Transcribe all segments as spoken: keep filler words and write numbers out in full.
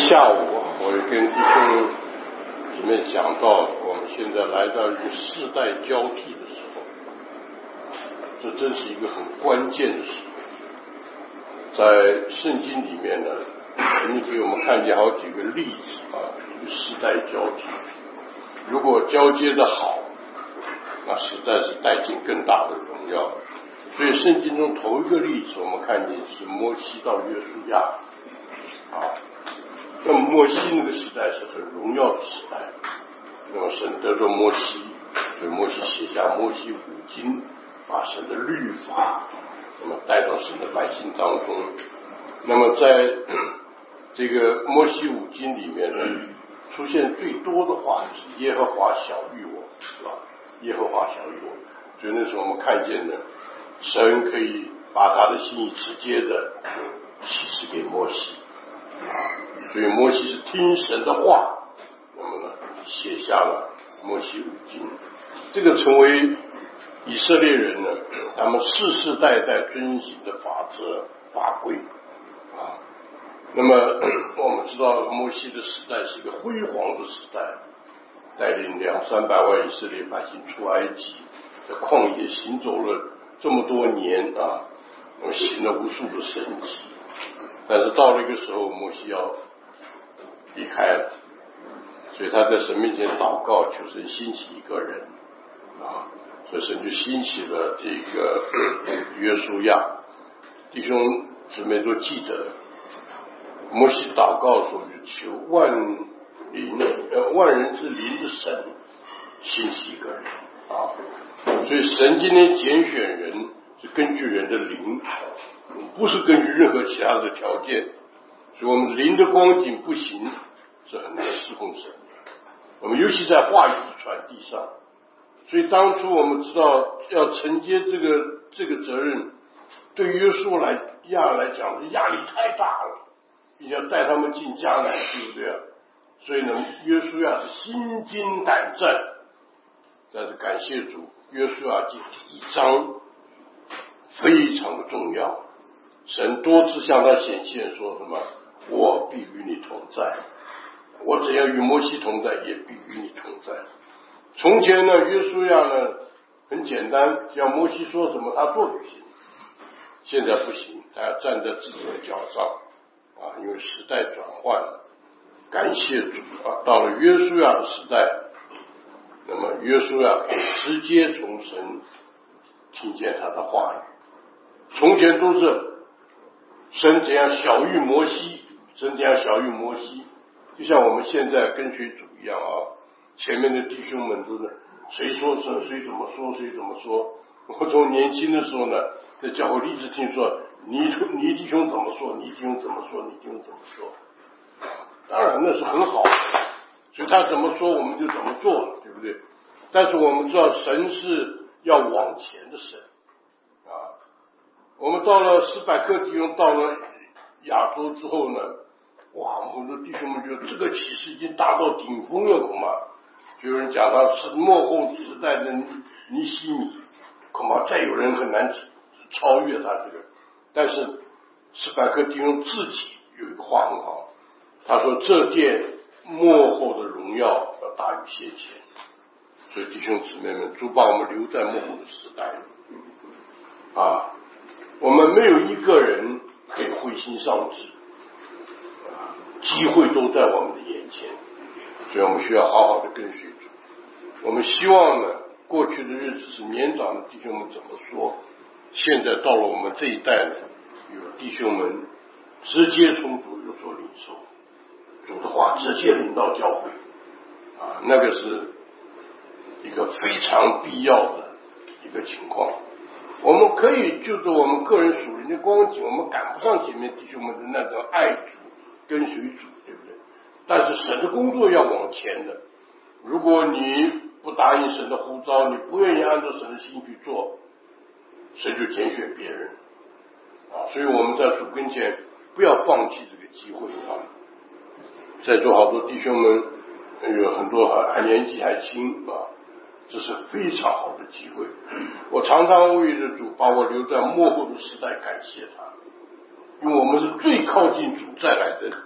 下午我跟弟兄姊妹讲到，我们现在来到一个世代交替的时候，这真是一个很关键的时候。在圣经里面呢，神给我们看见好几个例子啊，一个世代交替。如果交接的好，那实在是带进更大的荣耀。所以圣经中头一个例子，我们看见是摩西到约书亚啊。那么摩西那个时代是很荣耀的时代，那么神得着摩西，所以摩西写下摩西五经，把神的律法那么带到神的百姓当中。那么在这个摩西五经里面呢，出现最多的话是耶和华晓谕我，是吧？耶和华晓谕我，所以那时候我们看见呢，神可以把他的心意直接的启示给摩西啊，所以摩西是听神的话，那么呢写下了摩西五经，这个成为以色列人呢他们世世代代遵行的法则法规啊。那么我们知道摩西的时代是一个辉煌的时代，带领两三百万以色列百姓出埃及，在旷野行走了这么多年啊，行了无数的神迹。但是到了一个时候，摩西要离开了，所以他在神面前祷告，求神兴起一个人啊，所以神就兴起了这个约书亚。弟兄姊妹都记得，摩西祷告的时候就求万灵呃万人之灵的神兴起一个人啊，所以神今天拣选人是根据人的灵，不是根据任何其他的条件，所以我们灵的光景不行，是很难侍奉神。我们尤其在话语的传递上，所以当初我们知道要承接这个这个责任，对约书亚来讲压力太大了，并且要带他们进迦南，对不对啊？所以呢，约书亚是心惊胆战。但是感谢主，约书亚记第一章非常的重要，神多次向他显现，说什么我必与你同在，我怎样与摩西同在，也必与你同在。从前呢，约书亚呢很简单，只要摩西说什么他做就行，现在不行，他要站在自己的脚上啊，因为时代转换了。感谢主啊，到了约书亚的时代，那么约书亚可以直接从神听见他的话语。从前都是神怎样晓谕摩西，神怎样晓谕摩西，就像我们现在跟随主一样啊，前面的弟兄们都是谁说什谁怎么说谁怎么说。我从年轻的时候呢，在教会一直听说你你弟兄怎么说，你弟兄怎么说，你弟兄怎么说，当然那是很好的，所以他怎么说我们就怎么做了，对不对？但是我们知道神是要往前的神啊。我们到了史百克弟兄到了亚洲之后呢，哇，我们的弟兄们觉得这个启示已经达到顶峰了，恐怕就有人讲他是末后时代的尼希米，恐怕再有人很难超越他这个。但是史百克弟兄自己有一个话很好，他说这殿末后的荣耀要大于先前。所以弟兄姊妹们，主把我们留在末后的时代啊，我们没有一个人可以灰心丧志啊，机会都在我们的眼前，所以我们需要好好的跟随主。我们希望呢，过去的日子是年长的弟兄们怎么说，现在到了我们这一代呢，有弟兄们直接从主有所领受，主的话直接领到教会啊，那个是一个非常必要的一个情况。我们可以就着我们个人属灵的光景，我们赶不上前面弟兄们的那种爱主跟随主，对不对？但是神的工作要往前的，如果你不答应神的呼召，你不愿意按照神的心去做，神就拣选别人啊。所以我们在主跟前不要放弃这个机会啊。在座好多弟兄们有很多还年纪还轻啊，这是非常好的机会。我常常为着主把我留在末后的时代感谢他，因为我们是最靠近主再来的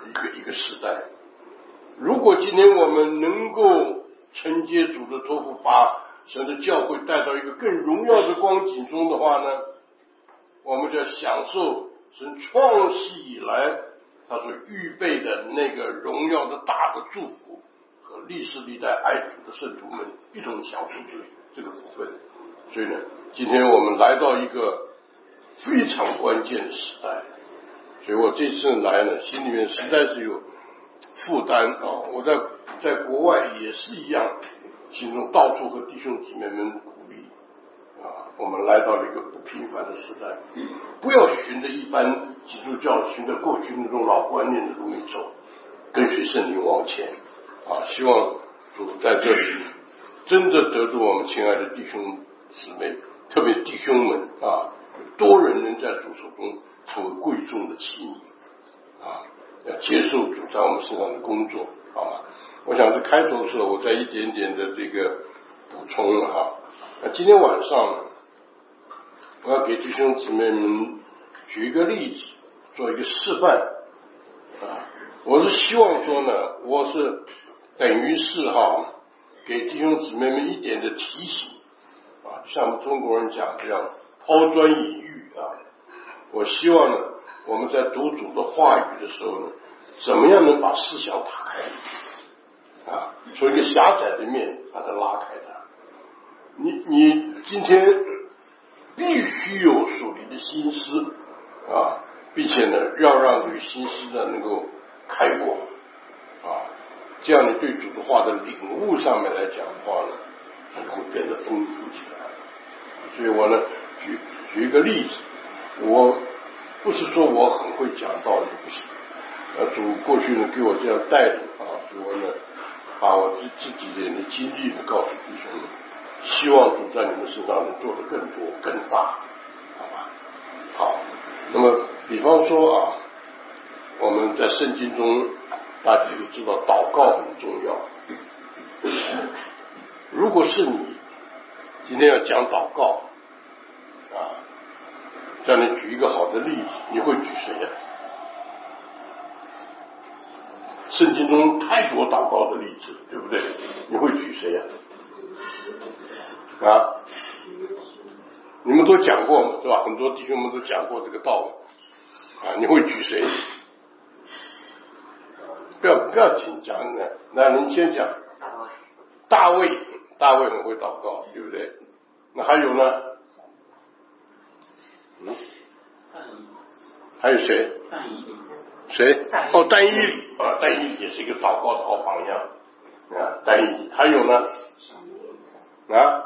一个一个时代。如果今天我们能够承接主的托付，把神的教会带到一个更荣耀的光景中的话呢，我们就要享受神创世以来他所预备的那个荣耀的大的祝福，和历世历代爱主的圣徒们一同享受这个这个福分。所以呢，今天我们来到一个非常关键的时代，所以我这次来呢，心里面实在是有负担啊！我在在国外也是一样，心中到处和弟兄姊妹们鼓励啊，我们来到了一个不平凡的时代，不要循着一般基督教循着过去那种老观念的路里走，跟随圣灵往前啊！希望主在这里真的得住我们亲爱的弟兄姊妹，特别弟兄们啊，多人能在主手中成为贵重的器皿啊！要接受主在我们身上的工作啊！我想在开头的时候，我再一点点的这个补充了哈。那今天晚上呢，我要给弟兄姊妹们举一个例子，做一个示范啊。我是希望说呢，我是等于是哈，给弟兄姊妹们一点的提醒啊，像我们中国人讲这样抛砖引玉啊。我希望呢，我们在读主的话语的时候呢，怎么样能把思想打开啊？从一个狭窄的面把它拉开的。你你今天必须有属灵的心思啊，并且呢，要让这个心思呢能够开广啊，这样你对主的话的领悟上面来讲的话呢，它会变得丰富起来。所以我呢，举举一个例子。我不是说我很会讲道理，不是，呃，主过去呢给我这样带领啊，所以我呢把我自自己的经历呢告诉弟兄们，希望主在你们身上能做得更多更大，好吧？好，那么比方说啊，我们在圣经中大家都知道祷告很重要。如果是你今天要讲祷告啊，让你举一个好的例子，你会举谁呀？圣经中太多祷告的例子，对不对？你会举谁呀？啊，你们都讲过嘛，是吧？很多弟兄们都讲过这个道理啊，你会举谁？不要不要紧张的，那您先讲。大卫，大卫很会祷告，对不对？那还有呢？嗯，还有谁？谁？哦，但以理啊，但以理也是一个祷告的好榜样啊。但以理还有呢？啊？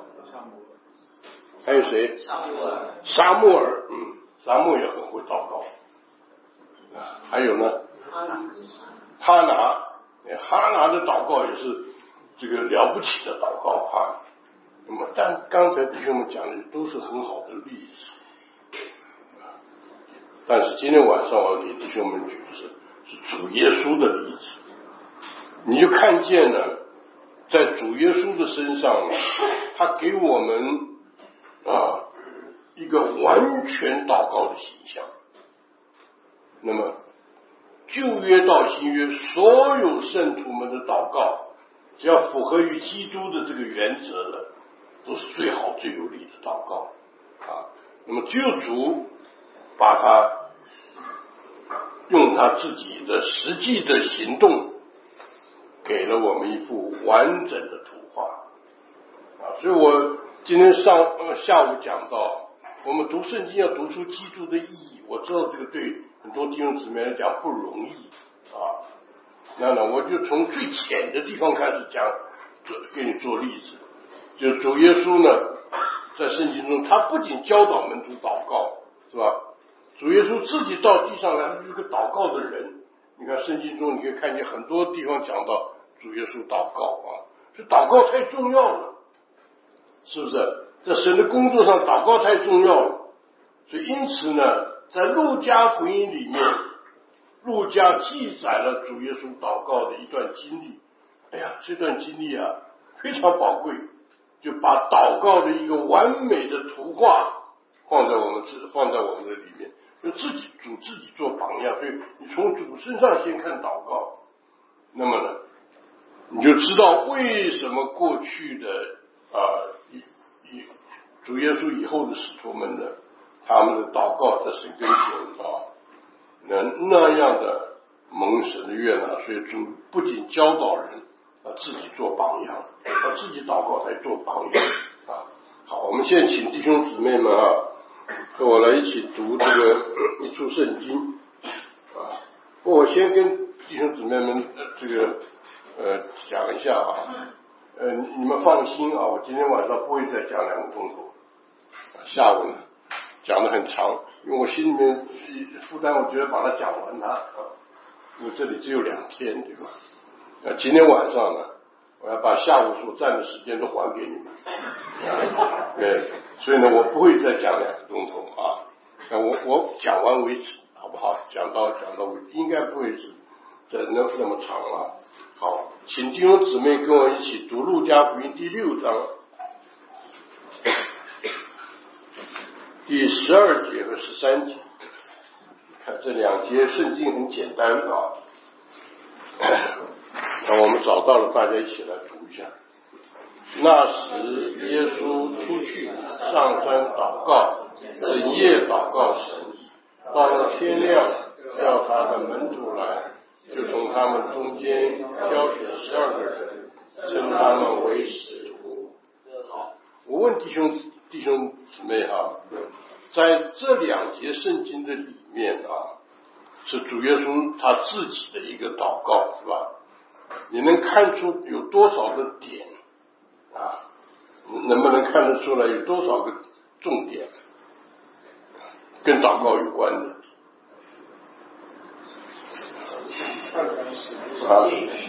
还有谁？撒母耳，嗯，撒母耳也很会祷告啊。还有呢？哈拿，哈拿的祷告也是这个了不起的祷告啊。那么，但刚才弟兄们讲的都是很好的例子。但是今天晚上我要给弟兄们举的是是主耶稣的例子，你就看见了，在主耶稣的身上，他给我们啊一个完全祷告的形象。那么旧约到新约，所有圣徒们的祷告，只要符合于基督的这个原则的，都是最好最有力的祷告啊。那么只有主把他用他自己的实际的行动给了我们一幅完整的图画啊。所以我今天上、呃、下午讲到，我们读圣经要读出基督的意义。我知道这个对很多弟兄姊妹来讲不容易啊。那呢，我就从最浅的地方开始讲，做给你做例子。就主耶稣呢，在圣经中，他不仅教导门徒祷告，是吧？主耶稣自己到地上来，他是个祷告的人。你看圣经中，你可以看见很多地方讲到主耶稣祷告啊，这祷告太重要了，是不是？在神的工作上，祷告太重要了。所以因此呢，在路加福音里面，路加记载了主耶稣祷告的一段经历。哎呀，这段经历啊，非常宝贵，就把祷告的一个完美的图画放在我们放在我们的里面。 就自己主自己做榜样。所以你从主身上先看祷告，那么呢，你就知道为什么过去的啊、呃、以以主耶稣以后的使徒们呢，他们的祷告在神跟前啊，那那样的蒙神的悦纳。所以主不仅教导人啊自己做榜样，他自己祷告才做榜样啊。好，我们现在请弟兄姊妹们啊，和我来一起读这个一处圣经啊。我先跟弟兄姊妹们这个呃讲一下啊，呃你们放心啊，我今天晚上不会再讲两个钟头，下午呢讲得很长，因为我心里面负担，我觉得把它讲完它啊，因为这里只有两天，对吧？那今天晚上呢，我要把下午所占的时间都还给你们，对，所以呢，我不会再讲两个钟头啊，那我我讲完为止，好不好？讲到讲到为止，应该不会是在那那么长了。好，请弟兄姊妹跟我一起读路加福音第六章第十二节和十三节。看这两节圣经很简单啊，那我们找到了，大家一起来读一下。那时耶稣出去上山祷告，整夜祷告神，到了天亮，叫他的门徒来，就从他们中间挑选十二个人，称他们为使徒。我问弟兄弟兄姊妹啊，在这两节圣经的里面啊，是主耶稣他自己的一个祷告，是吧？你能看出有多少个点啊？能不能看得出来有多少个重点跟祷告有关的啊？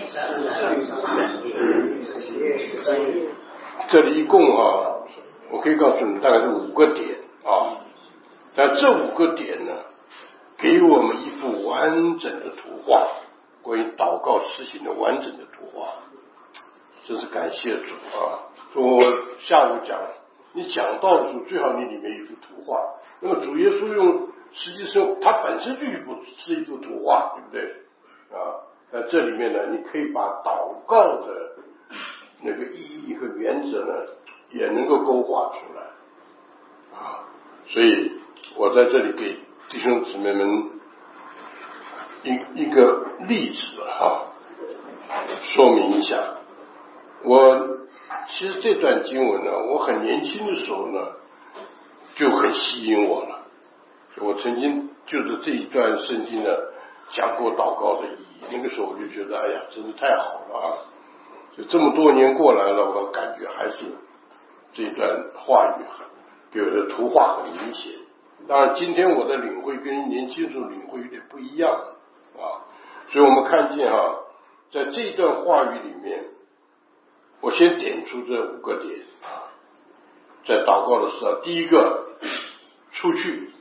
这里一共啊，我可以告诉你大概是五个点啊，但这五个点呢，给我们一幅完整的图画，关于祷告实行的完整的图画，真是感谢主啊！所以我下午讲，你讲到的时候，最好你里面一幅图画。那么主耶稣用，实际上它本身就一幅是一幅图画，对不对啊？在这里面呢，你可以把祷告的那个意义和原则呢，也能够勾画出来啊。所以我在这里给弟兄姊妹们一一个例子哈，说明一下。我其实这段经文呢，我很年轻的时候呢，就很吸引我了。我曾经就是这一段圣经呢，讲过祷告的意义。那个时候我就觉得，哎呀，真是太好了啊！就这么多年过来了，我感觉还是这段话语很给我的图画很明显。当然，今天我的领会跟年轻时候领会有点不一样啊，所以我们看见哈，在这一段话语里面，我先点出这五个点啊，在祷告的时候，第一个出去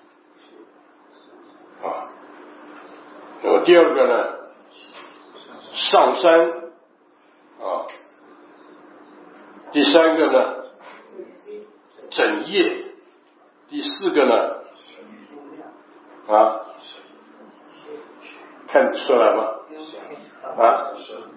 啊，那么第二个呢，上山啊，第三个呢，整夜，第四个呢，啊，看出来吗？啊？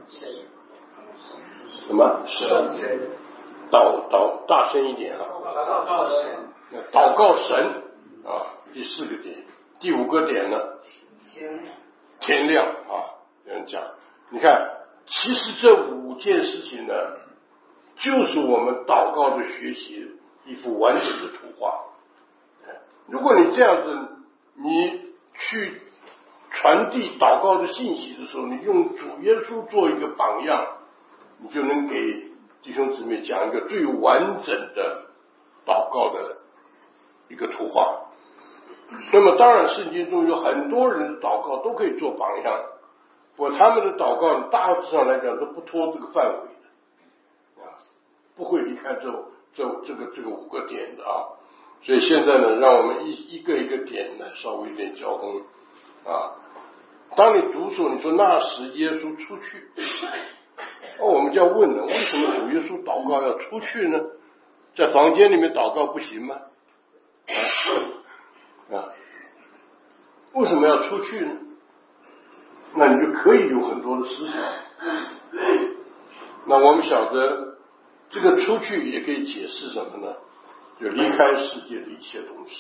什么？祷祷大声一点啊！祷告神啊！第四个点，第五个点呢？天亮啊！有人讲，你看，其实这五件事情呢，就是我们祷告的学习一幅完整的图画。如果你这样子，你去传递祷告的信息的时候，你用主耶稣做一个榜样，你就能给弟兄姊妹讲一个最完整的祷告的一个图画。那么当然圣经中有很多人的祷告都可以做榜样，不过他们的祷告大致上来讲都不脱这个范围的啊，不会离开这这这个这个五个点的啊。所以现在呢，让我们一一个一个点呢稍微有点交通啊。当你读书，你说那时耶稣出去，哦，我们就要问了，为什么主耶稣祷告要出去呢？在房间里面祷告不行吗？啊，啊为什么要出去呢？那你就可以有很多的思想。那我们晓得这个出去也可以解释什么呢？就离开世界的一切东西。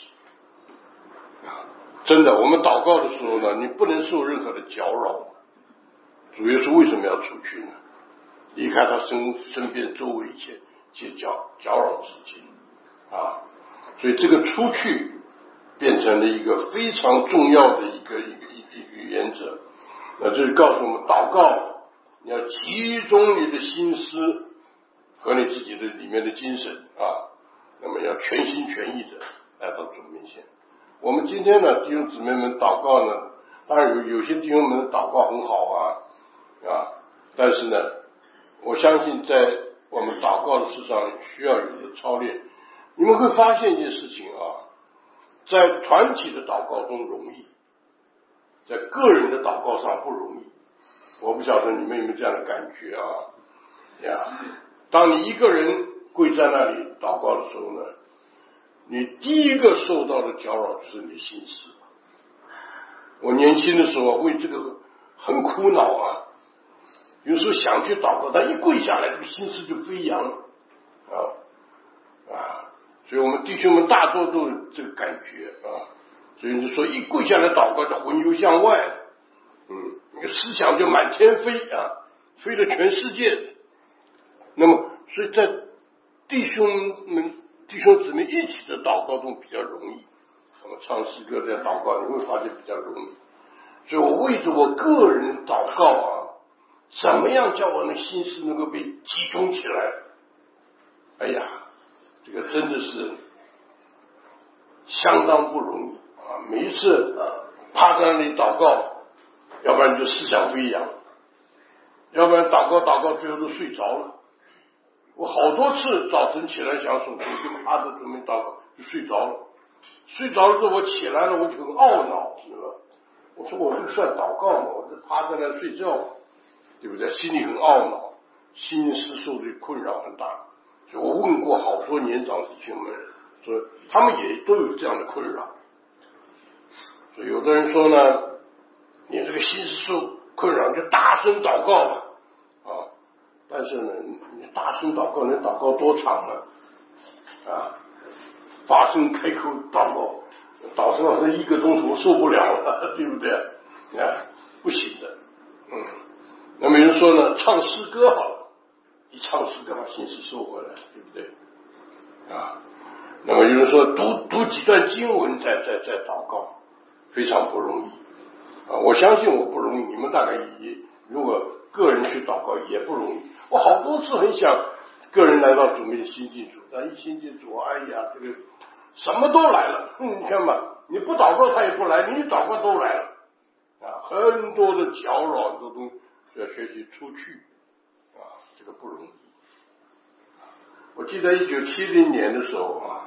真的，我们祷告的时候呢，你不能受任何的搅扰。主耶稣为什么要出去呢？离开他身身边周围一切切搅搅扰之境啊！所以这个出去变成了一个非常重要的一个一个一个一个原则。那这是告诉我们，祷告你要集中你的心思和你自己的里面的精神啊，那么要全心全意的来到主面前。我们今天呢，弟兄姊妹们祷告呢，当然有有些弟兄们的祷告很好啊啊，但是呢，我相信在我们祷告的事上需要有的操练。你们会发现一件事情啊，在团体的祷告中容易，在个人的祷告上不容易。我不晓得你们有没有这样的感觉啊？呀，当你一个人跪在那里祷告的时候呢，你第一个受到的搅扰就是你的心思。我年轻的时候为这个很苦恼啊，有时候想去祷告，但一跪下来，这个心思就飞扬啊啊！所以我们弟兄们大多都有这个感觉啊。所以你说一跪下来祷告，就魂游向外，嗯，那个思想就满天飞啊，飞到全世界。那么，所以在弟兄们、弟兄姊妹一起的祷告中比较容易。我们唱诗歌在祷告，你会发现比较容易。所以我为着我个人祷告啊，怎么样叫我的心思能够被集中起来？哎呀，这个真的是相当不容易啊！每一次啊趴在那里祷告，要不然就思想飞扬，要不然祷告祷告最后都睡着了。我好多次早晨起来想手机，就趴着准备祷告，就睡着了。睡着了之后我起来了，我就很懊恼，是吧？我说我这算祷告吗？我这趴在那睡觉，对不对？心里很懊恼，心思受的困扰很大。所以我问过好多年长弟兄们，说他们也都有这样的困扰。所以有的人说呢，你这个心思受困扰，就大声祷告吧，啊！但是呢，你大声祷告，你祷告多长呢？啊，发声开口祷告，祷告这一个钟头受不了了，对不对？啊，不行的，嗯。那么有人说呢，唱诗歌好了，一唱诗歌把心思收回来，对不对？啊，那么有人说读读几段经文再再再祷告，非常不容易啊！我相信我不容易，你们大概也如果个人去祷告也不容易。我好多次很想个人来到主面亲近主，但一亲近主，哎呀，这个什么都来了。嗯，你看嘛，你不祷告他也不来，你一祷告都来了啊！很多的搅扰，很多东西要学习出去啊，这个不容易。我记得一九七零年的时候啊，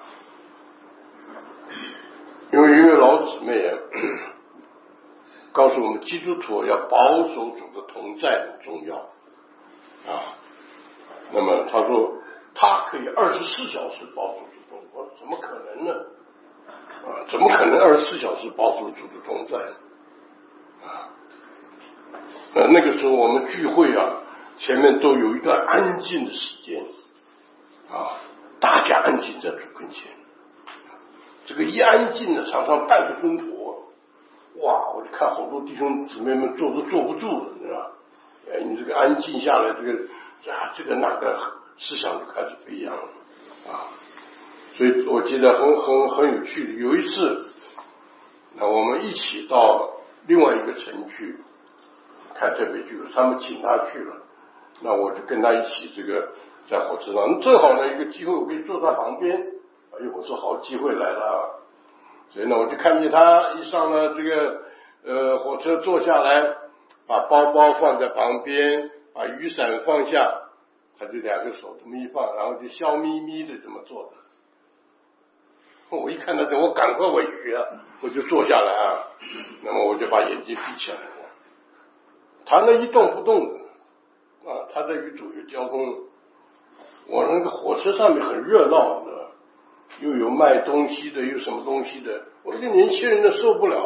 因为一位老姊妹啊，告诉我们基督徒要保守主的同在很重要啊。那么他说他可以二十四小时保守主同在，我说怎么可能呢？啊，怎么可能二十四小时保守主的同在啊？呃，那个时候我们聚会啊，前面都有一段安静的时间啊，大家安静在主跟前。这个一安静呢，常常半个钟头，哇！我就看好多弟兄姊妹们坐都坐不住了，你知道吧？哎，你这个安静下来，这个啊，这个那个思想就开始飞扬了啊！所以我记得很很很有趣的，有一次，那我们一起到另外一个城去看特别剧，他们请他去了，那我就跟他一起这个在火车上，正好呢一个机会，我可以坐他旁边。哎呦，我说好机会来了，所以呢，我就看见他一上了这个呃火车坐下来，把包包放在旁边，把雨伞放下，他就两个手这么一放，然后就笑眯眯的这么坐着。我一看到这，我赶快我学，我就坐下来啊，那么我就把眼睛闭起来了。他那一动不动的啊，他在与主有交通。我那个火车上面很热闹的，又有卖东西的，又什么东西的，我这个年轻人都受不了。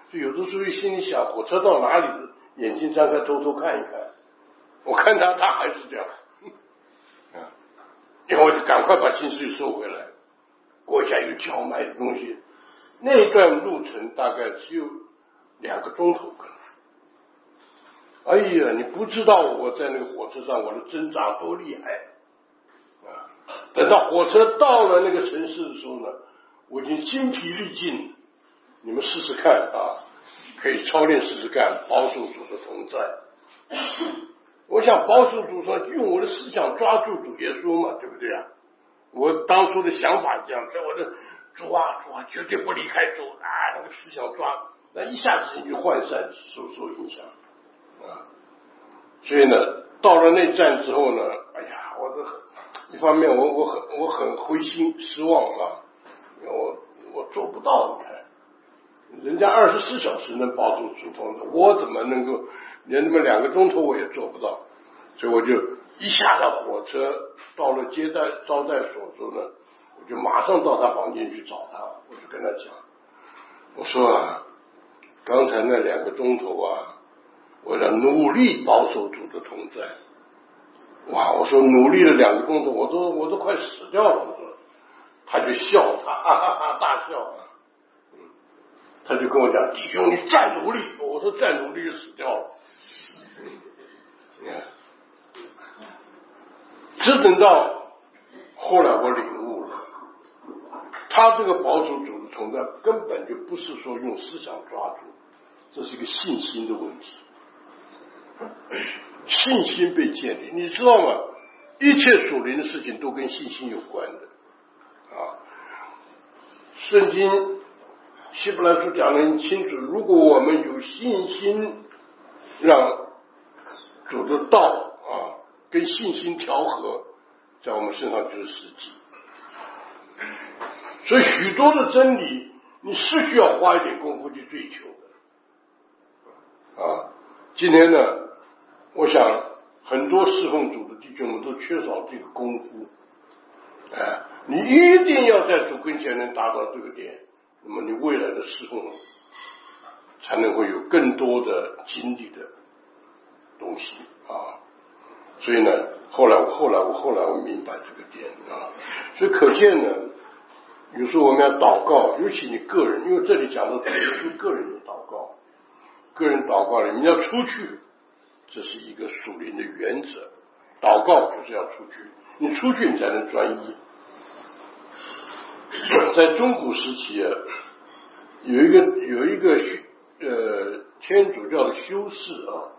就有的时候心里想，火车到哪里，眼睛张开偷偷看一看，我看他他还是这样，啊，然后我就赶快把心思收回来，过一下有叫卖的东西，那段路程大概只有两个钟头可能。哎呀，你不知道我在那个火车上我的挣扎多厉害啊！等到火车到了那个城市的时候呢，我已经精疲力尽。你们试试看啊，可以操练试试看保守主的同在。我想保守主说用我的思想抓住主耶稣嘛，对不对啊？我当初的想法这样，在我的主啊主啊，绝对不离开主啊，那个思想抓，那一下子你就涣散，受受影响啊。所以呢，到了那站之后呢，哎呀，我的一方面我我很我很灰心失望啊，我我做不到，你看。人家二十四小时能保住主风的，我怎么能够连那么两个钟头我也做不到？所以我就一下到火车，到了接待招待所之后呢，我就马上到他房间去找他，我就跟他讲，我说啊，刚才那两个钟头啊，我要努力保守主的同在。哇，我说努力了两个钟头，我都我都快死掉了。我说，他就笑，他哈哈哈大笑。他就跟我讲，弟兄，你再努力。我说再努力就死掉了。只等到后来我领悟了，他这个保守主的同在根本就不是说用思想抓住，这是一个信心的问题。信心被建立，你知道吗？一切属灵的事情都跟信心有关的啊。圣经希伯来书讲得很清楚，如果我们有信心让主的道啊跟信心调和，在我们身上就是实际。所以许多的真理你是需要花一点功夫去追求的啊。今天呢，我想很多侍奉主的弟兄们都缺少这个功夫，哎，你一定要在主跟前能达到这个点，那么你未来的侍奉才能会有更多的经历的东西啊。所以呢，后来我后来我后来我明白这个点啊。所以可见呢，有时候我们要祷告，尤其你个人，因为这里讲的是个人的祷告，个人祷告了，你要出去，这是一个属灵的原则。祷告就是要出去，你出去你才能专一。在中古时期啊，有一个有一个呃天主教的修士啊，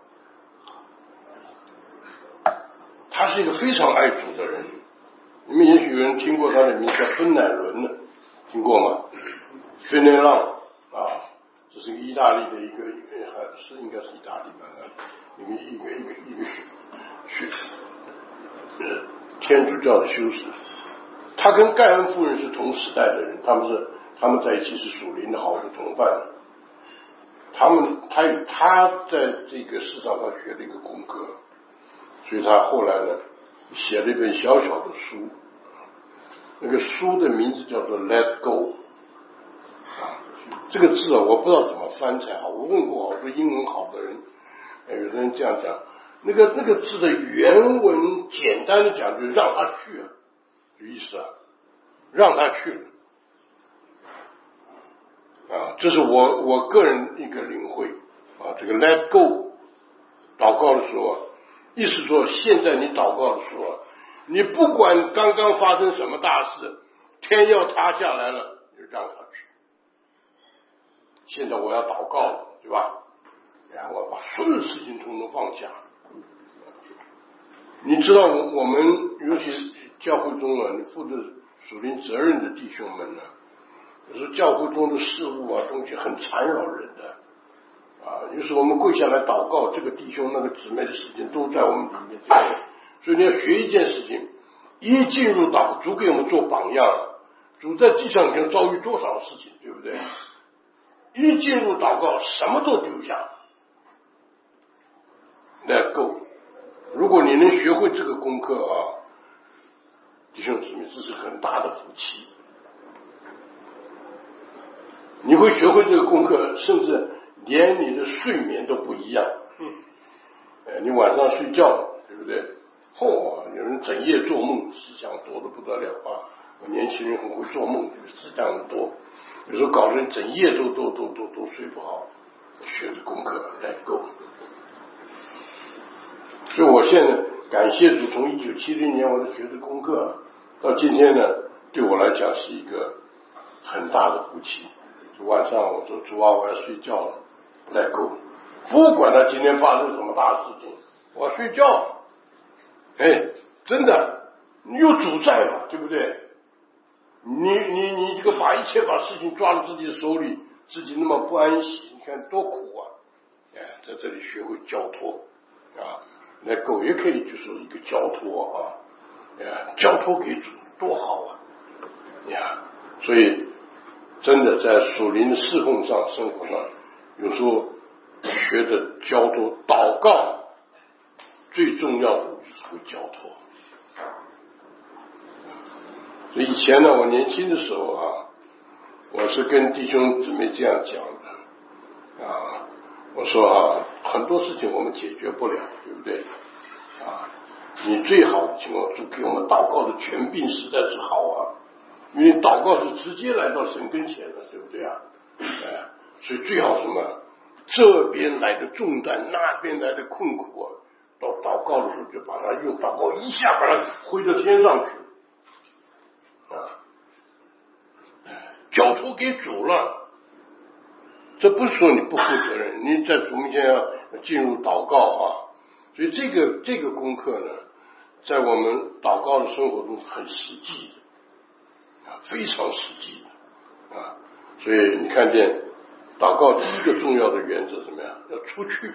他是一个非常爱主的人。你们也许有人听过他的名字叫芬乃伦呢，听过吗？芬乃浪啊，这是一个意大利的一个还是应该是意大利吧，一个一个一个一个学呃天主教的修士。他跟盖恩夫人是同时代的人，他们是他们在一起是属灵的好的同伴。他们他他在这个世上他学了一个功课，所以他后来呢写了一本小小的书，那个书的名字叫做 Let Go 啊，这个字啊我不知道怎么翻才好，我问过好多英文好的人，有的人这样讲，那个那个字的原文简单的讲就是让他去啊，有意思啊，让他去了啊，这是我我个人一个领会啊。这个 Let Go 祷告的时候，意思说现在你祷告的时候，你不管刚刚发生什么大事，天要塌下来了，就让他去。现在我要祷告了，对吧？然后我把所有事情统统放下。你知道我们尤其教会中啊，你负责属灵责任的弟兄们呢，有时候教会中的事物啊东西很缠绕人的啊，有时候我们跪下来祷告，这个弟兄那个姊妹的事情都在我们里面，所以你要学一件事情，一进入祷，主给我们做榜样，主在地上已经遭遇多少事情，对不对？一进入祷告，什么都丢下 Let Go。如果你能学会这个功课啊，弟兄姊妹，这是很大的福气。你会学会这个功课，甚至连你的睡眠都不一样。嗯，哎，你晚上睡觉，对不对？嚯、哦，有人整夜做梦，思想多得不得了啊！年轻人很会做梦，思想很多，有时候搞得整夜都都都都都睡不好，学的功课来够。所以我现在感谢主，从一九七零年我的学的功课到今天呢，对我来讲是一个很大的福气。晚上我说主啊，我要睡觉了，不太够，不管他今天发生什么大事情，我要睡觉。哎，真的，你有主在嘛，对不对？你你你这个把一切把事情抓到自己的手里，自己那么不安息，你看多苦啊！哎，在这里学会交托啊，那狗也可以就是一个交托啊，哎，交托给主多好啊！呀，所以真的在属灵的侍奉上、生活上，有时候学的交托、祷告，最重要的就是会交托。所以以前呢，我年轻的时候啊，我是跟弟兄姊妹这样讲的啊，我说啊，很多事情我们解决不了，对不对？啊，你最好的情况就给我们祷告的权柄实在是好啊，因为祷告是直接来到神跟前的，对不对啊？哎，所以最好什么？这边来的重担，那边来的困苦啊，到祷告的时候就把它用祷告一下把它挥到天上去。啊，交托给主了，这不是说你不负责任，你在主面前要进入祷告啊，所以这个这个功课呢，在我们祷告的生活中很实际的啊，非常实际的啊，所以你看见祷告第一个重要的原则怎么样？要出去。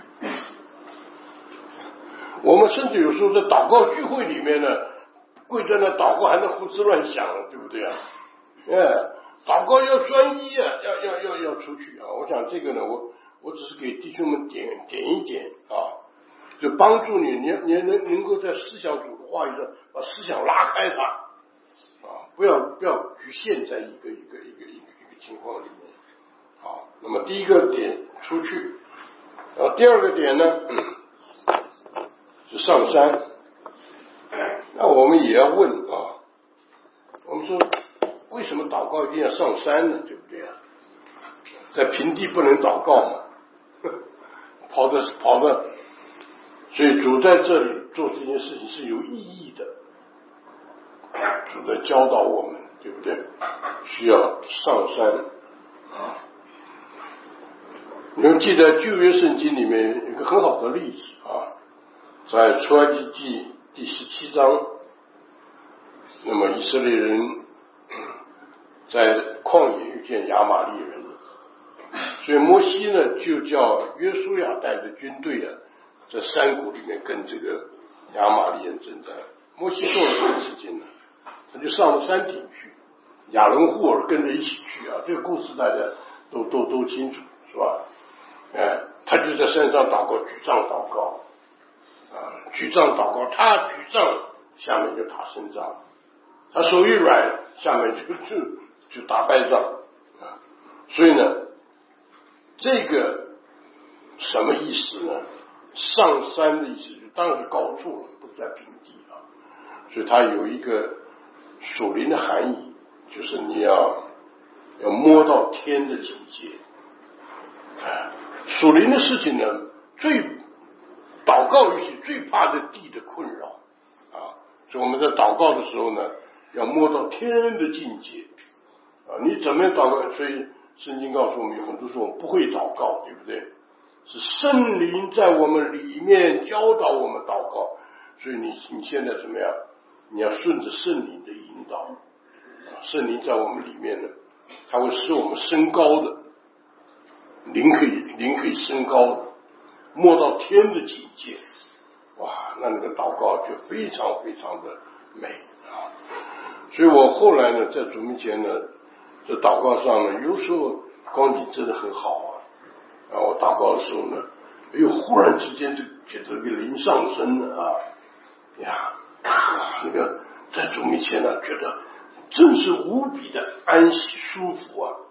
我们甚至有时候在祷告聚会里面呢，跪在那祷告还能胡思乱想，对不对啊？哎，祷告要专一啊，要要要要出去啊！我想这个呢，我我只是给弟兄们点点一点啊，就帮助你，你你能能够在思想主的话语上把思想拉开它啊，不要不要局限在一个一个一个一个一个情况里面。好，那么第一个点出去，然后第二个点呢是上山。那我们也要问啊，我们说为什么祷告一定要上山呢？对不对啊？在平地不能祷告嘛，跑的跑的，所以主在这里做这件事情是有意义的，主在教导我们，对不对？需要上山啊。你们记得旧约圣经里面有一个很好的例子啊，在出埃及记第十七章，那么以色列人在旷野遇见亚玛力人，所以摩西呢就叫约书亚带着军队啊，在山谷里面跟这个亚玛力人征战。摩西做了什么事情呢？他就上了山顶去，亚伦户尔跟着一起去啊，这个故事大家都都都清楚，是吧？哎，他就在山上祷告，举杖祷告啊，举杖祷告，他举杖下面就打胜仗，他手一软，下面就就就打败仗啊。所以呢，这个什么意思呢？上山的意思就当然是高处了，不是在平地啊。所以它有一个属灵的含义，就是你要要摸到天的境界。啊，属灵的事情呢，最祷告尤其最怕这地的困扰啊。所以我们在祷告的时候呢，要摸到天的境界啊。你怎么样祷告？所以圣经告诉我们，有很多时候我们不会祷告，对不对？是圣灵在我们里面教导我们祷告。所以你你现在怎么样？你要顺着圣灵的引导啊，圣灵在我们里面呢，它会使我们升高的，灵可以灵可以升高的，摸到天的境界。哇，那那个祷告就非常非常的美啊！所以我后来呢，在主面前呢，在祷告上呢，有时候光景真的很好啊。啊，我祷告的时候呢，哎呦，忽然之间就觉得这个灵上升了啊！呀，那个在主面前呢，觉得真是无比的安息舒服啊！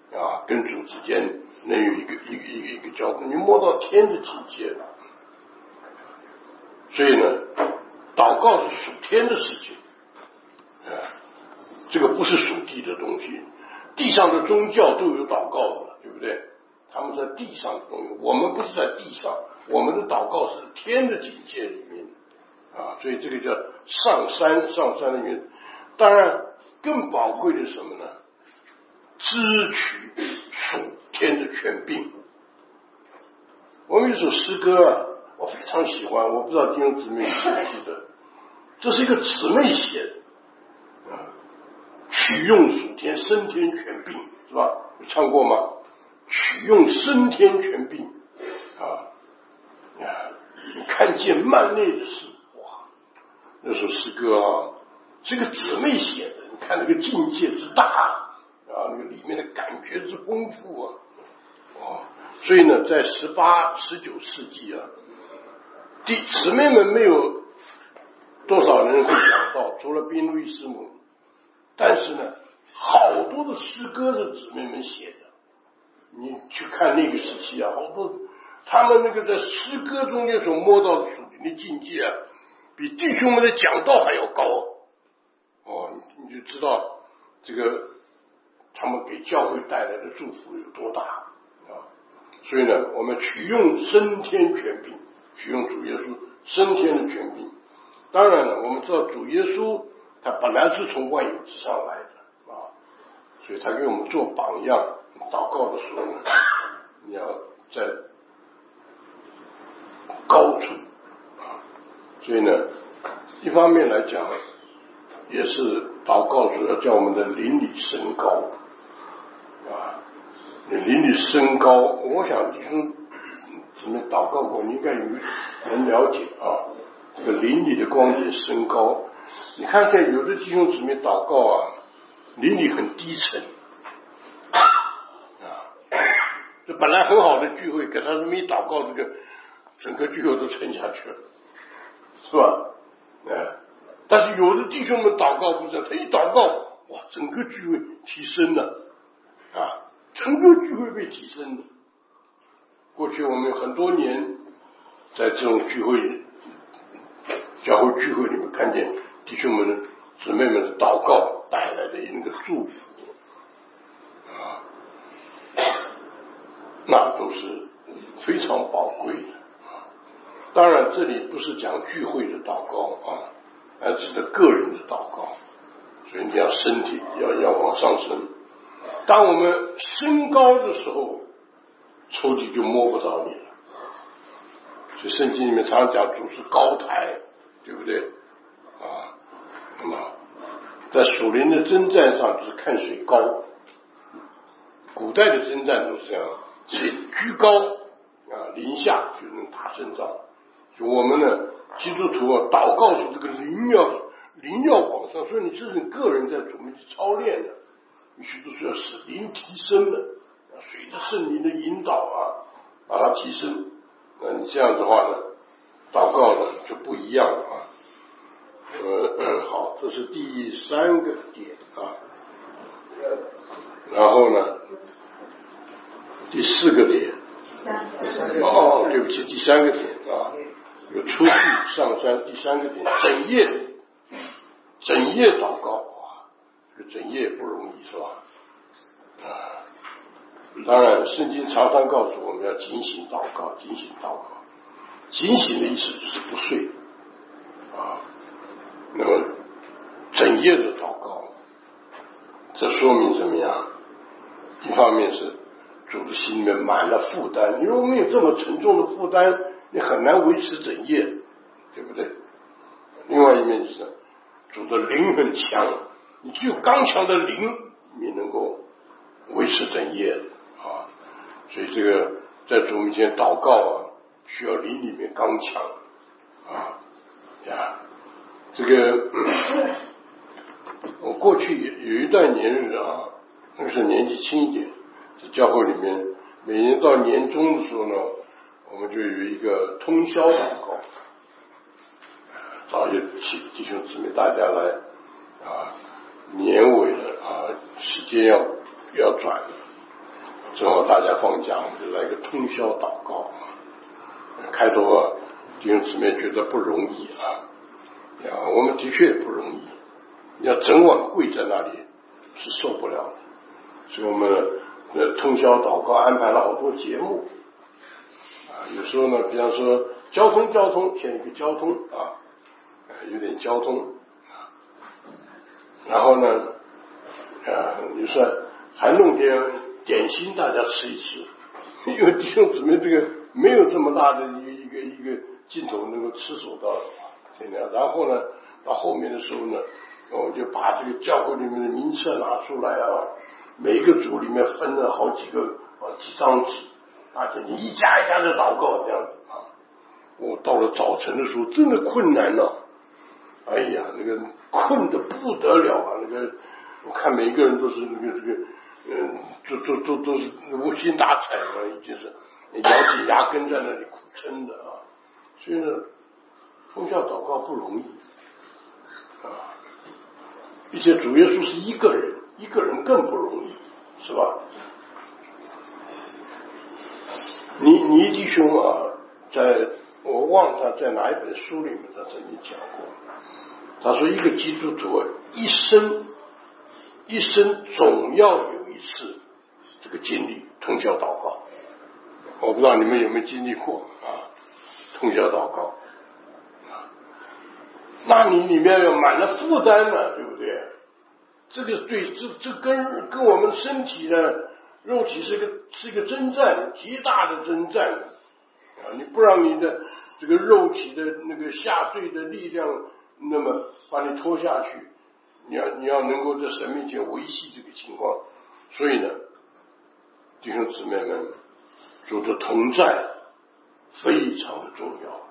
啊，跟主之间能有一个一个一个一个交通，你摸到天的境界了。所以呢，祷告是属天的事情，啊，这个不是属地的东西。地上的宗教都有祷告的，对不对？他们在地上的东西，我们不是在地上，我们的祷告是天的境界里面啊，所以这个叫上山，上山的原因。当然，更宝贵的是什么呢？支取属天的权柄。我们有一首诗歌啊，我非常喜欢，我不知道弟兄姊妹记不记得，这是一个姊妹写的啊，取用属天升天权柄，是吧？有唱过吗？取用升天权柄啊呀！你看见幔内的事，哇！那首诗歌啊，这个姊妹写的，你看那个境界之大啊，那个里面的感觉之丰富啊，哦，所以呢，在十八、十九世纪啊，弟姊妹们没有多少人会讲到，除了宾路易师母，但是呢，好多的诗歌是姊妹们写的。你去看那个时期啊，好多他们那个在诗歌中间所摸到的属灵的境界啊，比弟兄们的讲道还要高哦，你就知道这个他们给教会带来的祝福有多大啊！所以呢，我们取用升天权柄，取用主耶稣升天的权柄。当然了，我们知道主耶稣他本来是从万有之上来的啊，所以他给我们做榜样。祷告的时候呢，你要在高处啊，所以呢，一方面来讲，也是祷告主要叫我们的灵里升高啊，你灵里升高，我想弟兄姊妹祷告过，你应该有能了解啊，这个灵里的光点升高。你看看有的弟兄姊妹祷告啊，灵里很低沉。这本来很好的聚会，给他这么一祷告，这个整个聚会都沉下去了，是吧？哎，但是有的弟兄们祷告不是，他一祷告，哇，整个聚会提升了啊，整个聚会被提升了。过去我们很多年在这种聚会、教会聚会里面看见弟兄们、姊妹们的祷告带来的那个祝福。那都是非常宝贵的。当然，这里不是讲聚会的祷告啊，而指的个人的祷告。所以你要身体要要往上升。当我们升高的时候，仇敌就摸不着你了。所以圣经里面常常讲主是高台，对不对啊？那么在属灵的征战上，就是看谁高。古代的征战都是这样。谁居高啊，临下就能打胜仗。就我们呢，基督徒啊，祷告是这个灵要灵要往上，所以你这是你个人在主面去操练的，你许多是要使灵提升的，随着圣灵的引导啊，把它提升。那你这样的话呢，祷告呢就不一样了啊。呃，好，这是第三个点啊。然后呢？第四个点，哦，对不起，第三个点啊，有出去上山。第三个点，整夜，整夜祷告啊，这个整夜不容易，是吧？啊，当然，圣经常常告诉我们要警醒祷告，警醒祷告。警醒的意思就是不睡啊。那么整夜的祷告，这说明怎么样？一方面是主的心里面满了负担，你如果没有这么沉重的负担，你很难维持整夜，对不对？另外一面就是主的灵很强，你只有刚强的灵，你能够维持整夜啊。所以这个在主面前祷告啊，需要灵里面刚强啊呀。这个我过去有一段年日啊，那个时候年纪轻一点，在教会里面，每年到年终的时候呢，我们就有一个通宵祷告，找一些弟兄姊妹大家来啊，年尾了啊，时间要要转了， 正好大家放假，我们就来个通宵祷告。开头啊，弟兄姊妹觉得不容易啊，啊，我们的确不容易，要整晚跪在那里是受不了的，所以我们呃通宵祷告安排了好多节目啊，有时候呢，比方说交通交通添一个交通啊，有点交通，然后呢，啊，有时候还弄点点心大家吃一吃，因为弟兄姊妹这个没有这么大的一个一个一个镜头能够吃手到这样，然后呢，到后面的时候呢，我们就把这个教会里面的名册拿出来啊，每一个组里面分了好几个啊几张纸，大家你一家一家的祷告这样子啊。我到了早晨的时候真的困难了、啊，哎呀，那个困得不得了啊！那个我看每一个人都是那个这个嗯，都都都都是无心大彩了，已经是咬紧牙根在那里苦撑的啊。所以呢，通宵祷告不容易啊，并且主耶稣是一个人，一个人更不容易，是吧？尼尼弟兄啊，在我忘了他在哪一本书里面他曾经讲过，他说一个基督徒一生一生总要有一次这个经历通宵祷告，我不知道你们有没有经历过啊？通宵祷告，那你里面有满了负担了，对不对？这个对，这这跟跟我们身体的肉体是一个是一个征战，极大的征战啊！你不让你的这个肉体的那个下坠的力量，那么把你拖下去，你要你要能够在神面前维系这个情况，所以呢，弟兄姊妹们，主的同在非常的重要。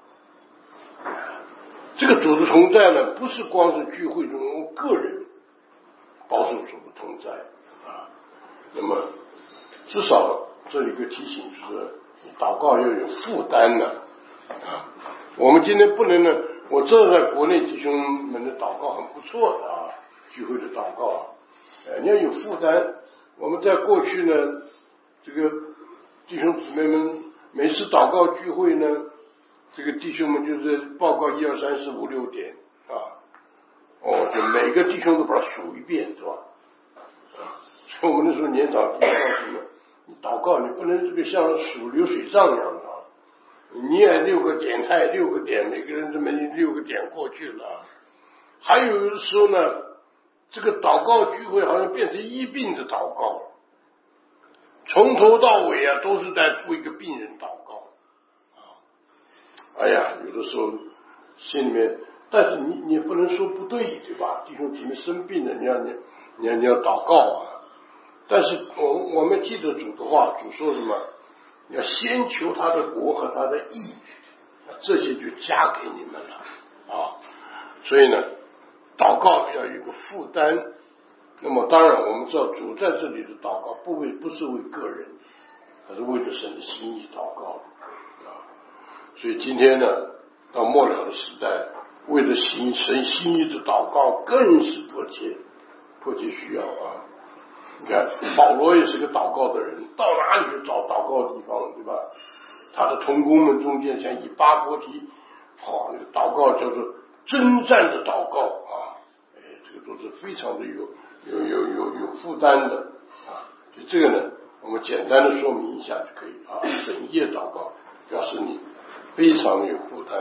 这个主的同在呢，不是光是聚会中我个人保守主的同在啊。那么至少这里一个提醒就是祷告要有负担的啊。我们今天不能呢，我知道在国内弟兄们的祷告很不错的啊，聚会的祷告啊，呃，你要有负担。我们在过去呢，这个弟兄姊妹们每次祷告聚会呢，这个弟兄们就是报告一二三四五六点啊，哦，就每个弟兄都把它数一遍，是吧？啊，所以我们那时候年长弟兄告诉我，你祷告你不能这个像数流水账一样的啊，你也六个点，他也六个点，每个人这么六个点过去了啊。还有的时候呢，这个祷告聚会好像变成医病的祷告，从头到尾啊都是在为一个病人祷告啊。哎呀，有的时候心里面，但是你你也不能说不对，对吧？弟兄姊妹生病了，你要你你要你要祷告啊。但是我我们记得主的话，主说什么？你要先求他的国和他的义，这些就加给你们了啊。所以呢，祷告要有一个负担。那么当然我们知道主在这里的祷告不为不是为个人，而是为了神的心意祷告啊。所以今天呢，到末了的时代，为了行神心意的祷告更是迫切迫切需要啊。你看保罗也是个祷告的人，到哪里去找祷告的地方，对吧？他的同工们中间像以巴弗提，好，那个祷告叫做征战的祷告啊，哎，这个都是非常的有有有有有负担的啊。就这个呢，我们简单的说明一下就可以啊。整夜祷告表示你非常有负担。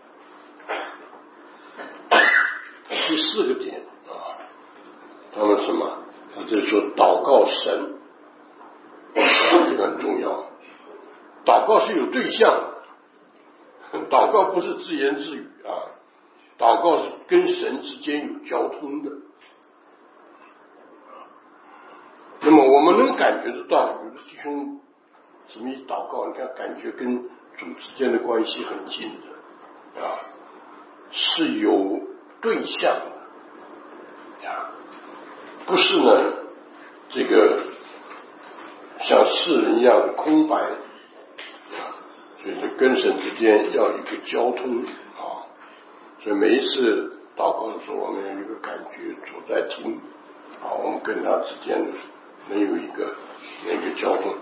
第四个点啊，他们什么？他就说祷告神，这个很重要。祷告是有对象的，祷告不是自言自语啊，祷告是跟神之间有交通的。那么我们能感觉得到，有的弟兄什么一祷告，你看感觉跟主之间的关系很近的啊，是有对象的啊，不是呢这个像世人一样的空白。所以跟神之间要有一个交通啊，所以每一次祷告的时候，我们有一个感觉主在听啊，我们跟他之间能有一个那个交通。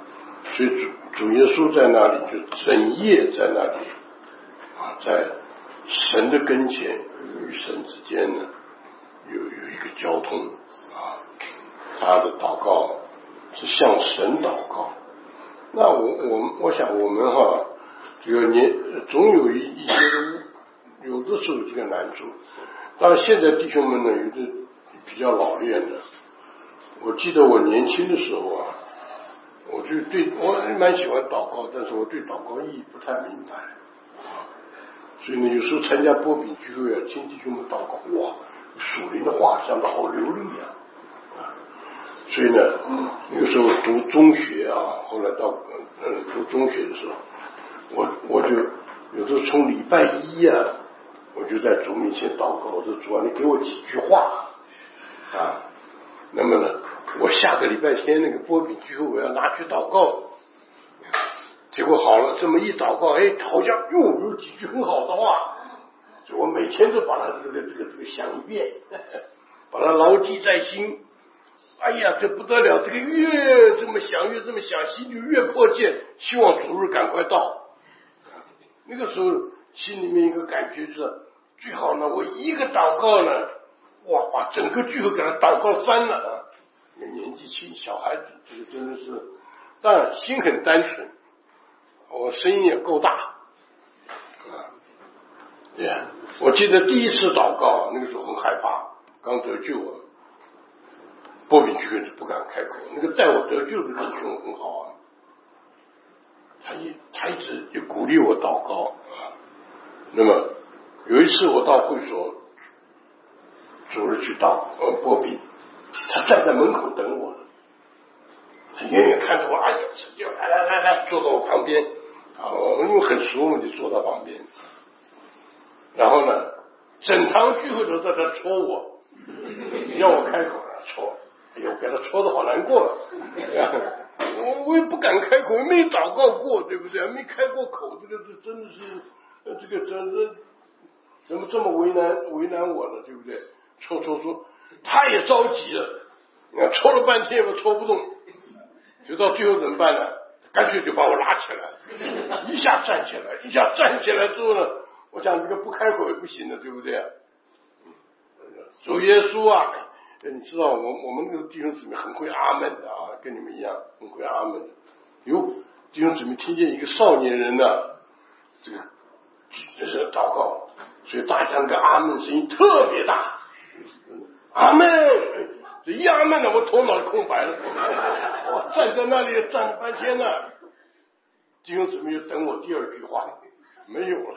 所以主主耶稣在那里就整夜在那里啊，在神的跟前与神之间呢有有一个交通啊，他的祷告是向神祷告。那我我我想我们哈，这个年总有一一些的有的时候这个难处。当然现在弟兄们呢有的比较老练的，我记得我年轻的时候啊，我就对我蛮喜欢祷告，但是我对祷告意义不太明白，所以呢有时候参加波比聚会啊，听弟兄们祷告，哇，属灵的话讲得好流利啊，所以呢那个时候读中学啊，后来到呃读中学的时候，我我就有时候从礼拜一啊，我就在主面前祷告，我说主啊，你给我几句话啊，那么呢我下个礼拜天那个波比聚会我要拿去祷告，结果好了，这么一祷告，哎，好像又有几句很好的话，所以我每天都把它这个这个这个想一遍，把它牢记在心。哎呀，这不得了，这个越这么想越这么想，心就越迫切，希望主日赶快到。那个时候心里面一个感觉就是最好呢，我一个祷告呢，哇，把整个聚会给他祷告翻了啊！年纪轻小孩子，这个真的是，当然心很单纯，我声音也够大啊。对呀，我记得第一次祷告，那个时候很害怕，刚得救啊，波比聚会是不敢开口。那个带我得救的弟兄很好啊，他一他一直就鼓励我祷告啊。那么有一次我到会所，主日去祷呃波比，他站在门口等我了，他远远看着我，哎呀，就来来来来，坐到我旁边啊，我们因为很熟，我们就坐到旁边。然后呢，整堂聚会都在那戳我，要我开口了戳，哎呦，给他戳的好难过，我我也不敢开口，没祷告过，对不对？没开过口，这个这真的是，这个真的怎么这么为难为难我呢？对不对？戳戳戳，他也着急了，你看戳了半天也戳不动，就到最后怎么办呢？干脆就把我拉起来，一下站起来，一下站起来之后呢，我想这个不开口也不行的，对不对？主耶稣啊，你知道我我们那个弟兄姊妹很会阿门的啊，跟你们一样很会阿门的。有弟兄姊妹听见一个少年人呢、啊，这个就是祷告，所以大家那个阿门声音特别大，阿门，这一阿门呢，我头脑空白了，我站在那里站了半天呢，弟兄姊妹就等我第二句话，没有了。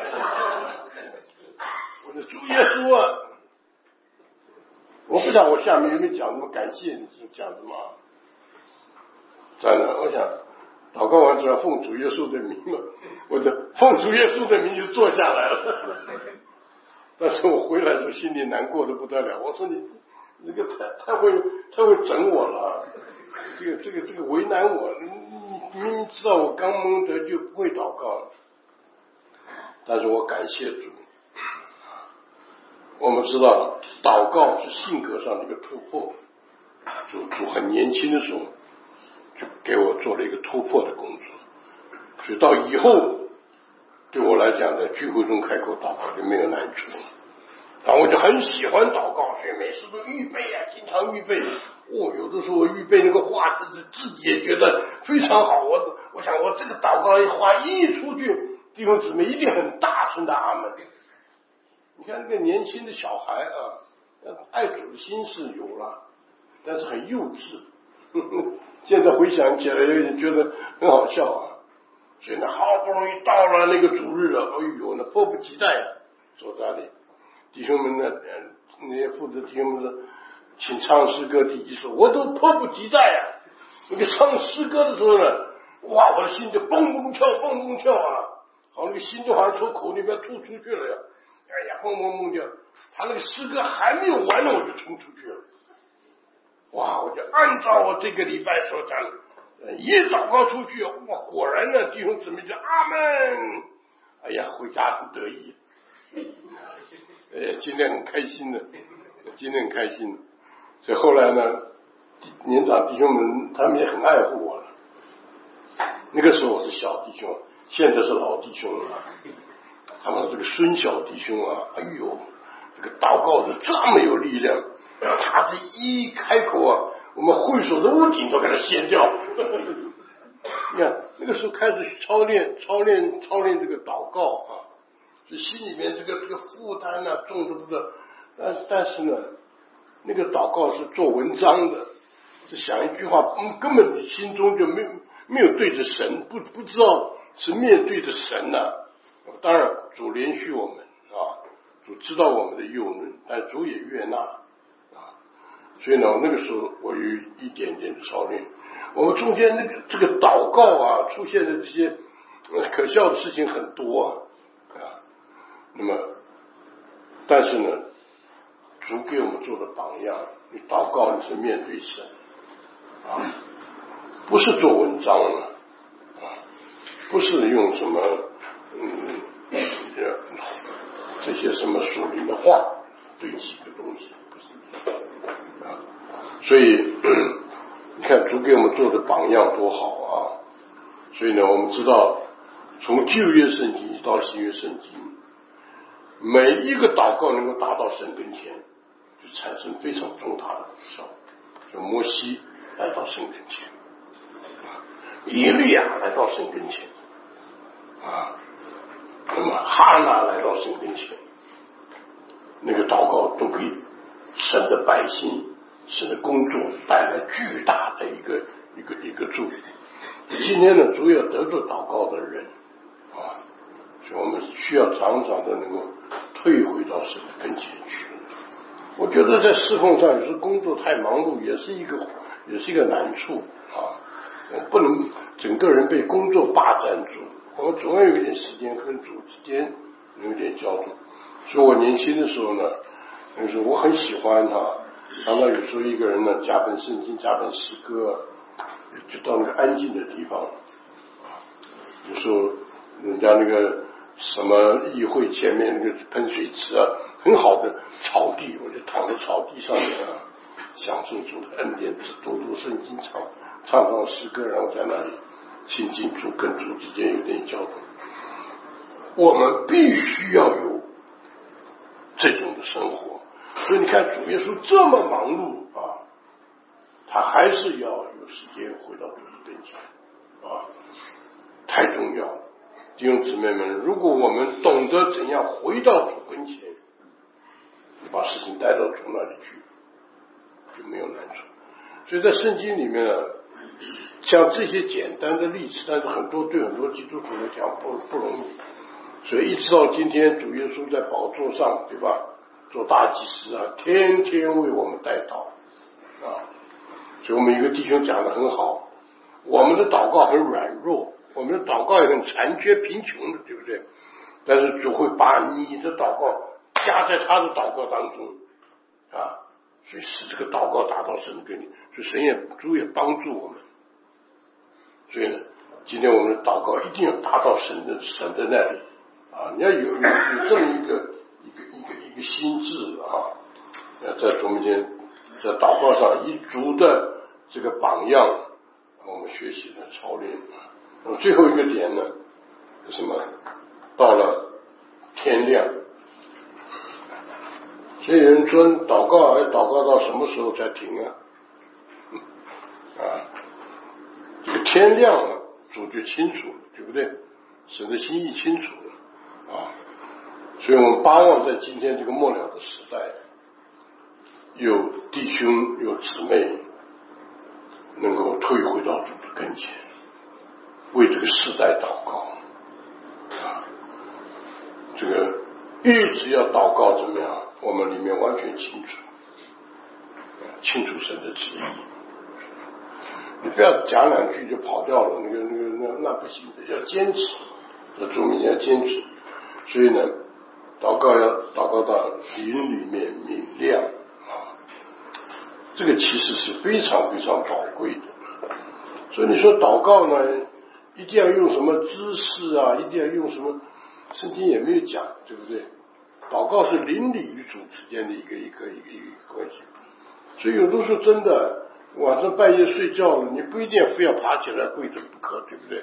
我的主耶稣啊，我不想我下面有没有讲什么感谢，你是讲什么？站了，我想祷告完之后奉主耶稣的名嘛，我就奉主耶稣的名就坐下来了。但是我回来的时候心里难过的不得了，我说你这个太太会太会整我了，这个这个这个为难我，你你明明知道我刚蒙得就不会祷告，但是我感谢主。我们知道祷告是性格上的一个突破，主主很年轻的时候就给我做了一个突破的工作，所以到以后对我来讲在聚会中开口祷告就没有难处，然后我就很喜欢祷告，所以每次都预备啊，经常预备。哦，有的时候预备那个话自己自己也觉得非常好，我我想我这个祷告的话一出去，弟兄姊妹一定很大声的阿门。你看那个年轻的小孩啊，爱主的心是有了，但是很幼稚。呵呵，现在回想起来有点觉得很好笑啊。所以呢，好不容易到了那个主日了，哎呦，那迫不及待啊，坐在那里，弟兄们呢，那些负责弟兄们说，请唱诗歌第一首，我都迫不及待啊。那个唱诗歌的时候呢，哇，我的心就蹦蹦跳，蹦蹦跳啊，好，那个心就好像从口里边吐出去了呀。哎呀，蹦蹦蹦跳，他那个诗歌还没有完呢，我就冲出去了。哇，我就按照我这个礼拜所讲的，一祷告出去，哇，果然呢，弟兄姊妹就阿门。哎呀，回家很得意。哎，今天很开心的，今天很开心。所以后来呢，年长弟兄们他们也很爱护我了。 那个时候我是小弟兄，现在是老弟兄了。他们这个孙小弟兄啊，哎呦，这个祷告的这么有力量，他这一开口啊，我们会所的屋顶都给他掀掉。你看那个时候开始操练操练操练这个祷告啊，就心里面这个这个负担啊重的不得，但但是呢，那个祷告是做文章的，是想一句话，嗯，根本你心中就没有没有对着神，不不知道是面对着神呐、啊。当然主连续我们啊，主知道我们的幼嫩，但主也悦纳啊。所以呢，那个时候我有一点点的操练。我们中间那个这个祷告啊，出现的这些可笑的事情很多啊，啊，那么，但是呢，主给我们做的榜样，你祷告你是面对神啊，不是做文章了啊，不是用什么嗯这些什么属灵的话对几个东西，不是啊，所以。你看主给我们做的榜样多好啊！所以呢，我们知道从旧约圣经到新约圣经，每一个祷告能够达到神跟前，就产生非常重大的果效。就摩西来到神跟前，以利亚来到神跟前，啊，那么哈拿来到神跟前，那个祷告都给神的百姓。神的工作带来巨大的一个一个一个祝福。今天呢，主要得着祷告的人啊，所以我们需要常常的能够退回到神的跟前去。我觉得在侍奉上有时工作太忙碌，也是一个也是一个难处啊。我们不能整个人被工作霸占住，我们总要有一点时间跟主之间有一点交通。所以我年轻的时候呢，那时候我很喜欢他。常常有时候一个人呢，加本圣经，加本诗歌，就到那个安静的地方。有时候人家那个什么议会前面那个喷水池啊，很好的草地，我就躺在草地上面啊，享受主的恩典，读读圣经，唱唱唱诗歌，然后在那里亲近主，跟主之间有点交通。我们必须要有这种的生活。所以你看主耶稣这么忙碌啊，他还是要有时间回到主的跟前啊，太重要了。弟兄姊妹们，如果我们懂得怎样回到主跟前，你把事情带到主那里去，就没有难处。所以在圣经里面呢，像这些简单的例子，但是很多对很多基督徒来讲不不容易。所以一直到今天，主耶稣在宝座上，对吧？做大祭司啊，天天为我们代祷啊，所以我们一个弟兄讲得很好，我们的祷告很软弱，我们的祷告也很残缺贫穷的，对不对？但是主会把你的祷告加在他的祷告当中啊，所以使这个祷告达到神跟你，所以神也主也帮助我们。所以呢，今天我们的祷告一定要达到神的神的那里啊，你要有有有这么一个。一个一个一个心智啊，在主面前，在祷告上一足的这个榜样，我们学习的操练。那么最后一个点呢，是什么？到了天亮，所以有人说祷告还祷告到什么时候才停啊？啊，这个天亮了，主就清楚了，对不对？神的心意清楚了啊。所以我们巴望在今天这个末了的时代，有弟兄有姊妹能够退回到主的跟前，为这个时代祷告啊，这个一直要祷告怎么样？我们里面完全清楚，清楚神的旨意。你不要讲两句就跑掉了，那个那个那那不行的，要坚持，在主面前要坚持。所以呢，祷告要祷告到灵里面明亮啊，这个其实是非常非常宝贵的。所以你说祷告呢，一定要用什么姿势啊，一定要用什么，圣经也没有讲，对不对？祷告是灵里与主之间的一个一个一个一个关系。所以有的时候真的晚上半夜睡觉了，你不一定非要爬起来跪着不可，对不对？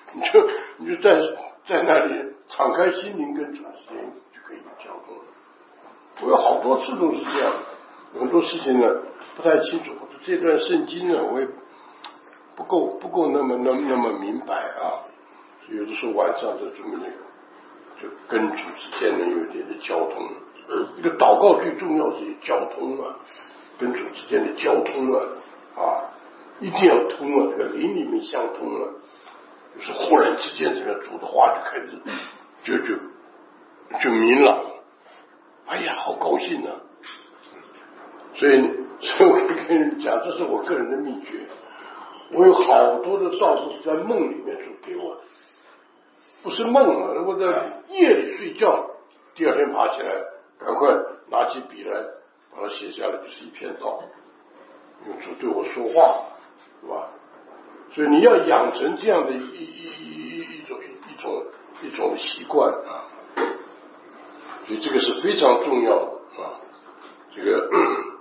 你就你就在在那里敞开心灵跟主之间就可以交通了。我有好多次都是这样，很多事情呢不太清楚，或者这段圣经呢我也不够不够那么那么那么明白啊，所以有的时候晚上就这么那个，就跟主之间呢有一点的交通。一个祷告最重要是有交通啊，跟主之间的交通啊啊，一定要通啊，这个灵里面相通啊，就是忽然之间这个主的话就开始就就就明朗了，哎呀，好高兴啊！所以所以我跟人讲，这是我个人的秘诀。我有好多的道是在梦里面主给我的，不是梦啊，我在夜里睡觉，第二天爬起来，赶快拿起笔来把它写下来，就是一篇道，因为主对我说话，是吧？所以你要养成这样的一一一一种一种一种习惯啊，所以这个是非常重要的啊。这个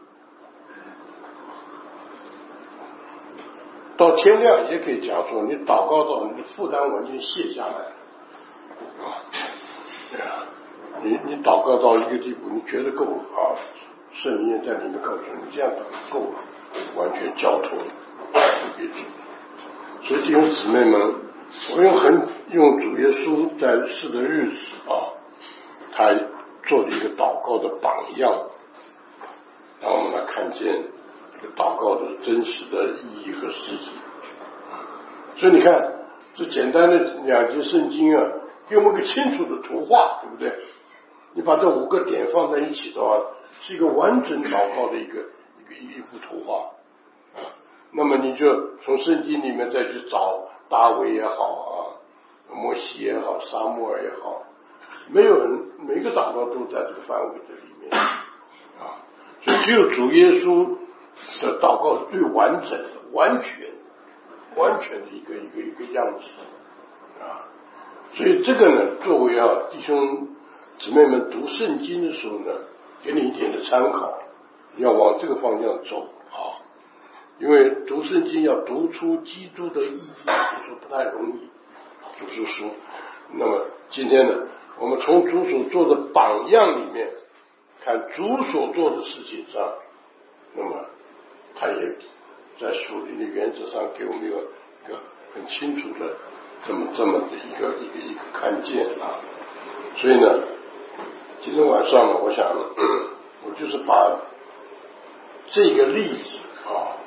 到天亮也可以讲说，你祷告到你的负担完全卸下来啊，对啊，你你祷告到一个地步，你觉得够啊，圣灵也在里面告诉你这样够了，完全交托就给主。所以弟兄姊妹们，我用很用主耶稣在世的日子啊，他做了一个祷告的榜样，让我们来看见这个祷告的真实的意义和实际。所以你看，这简单的两节圣经啊，给我们个清楚的图画，对不对？你把这五个点放在一起的话，是一个完整祷告的一个一个一幅图画啊。那么你就从圣经里面再去找大卫也好啊，摩西也好，撒母耳也好，没有人每个祷告都在这个范围的里面啊。所以只有主耶稣的祷告是最完整的、完全、完全的一个一个一个样子啊。所以这个呢，作为啊弟兄姊妹们读圣经的时候呢，给你一点的参考，你要往这个方向走啊。因为读圣经要读出基督的意义，就是不太容易，读出书。那么今天呢，我们从主所做的榜样里面看主所做的事情上，那么他也在属灵的原则上给我们一个一个很清楚的这么这么的一个一个一个看见啊。所以呢，今天晚上呢，我想我就是把这个例子啊，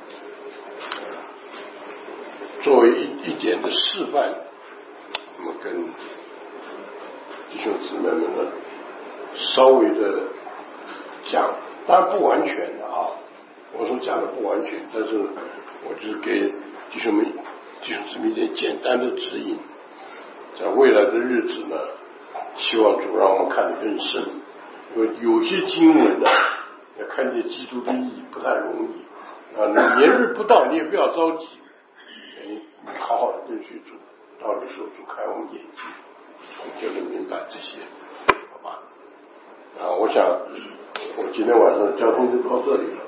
作为一一点的示范，我们跟弟兄姊妹们呢稍微的讲，当然不完全的啊，我所讲的不完全，但是我就是给弟兄们弟兄姊妹一点简单的指引，在未来的日子呢，希望主让我们看得更深，因为有些经文呢，要看见基督的意义不太容易啊，你年日不到，你也不要着急。你好好的跟随主，到的时候主开我们眼睛，我们就能明白这些，好吧？啊，我想我今天晚上的交通就到这里了。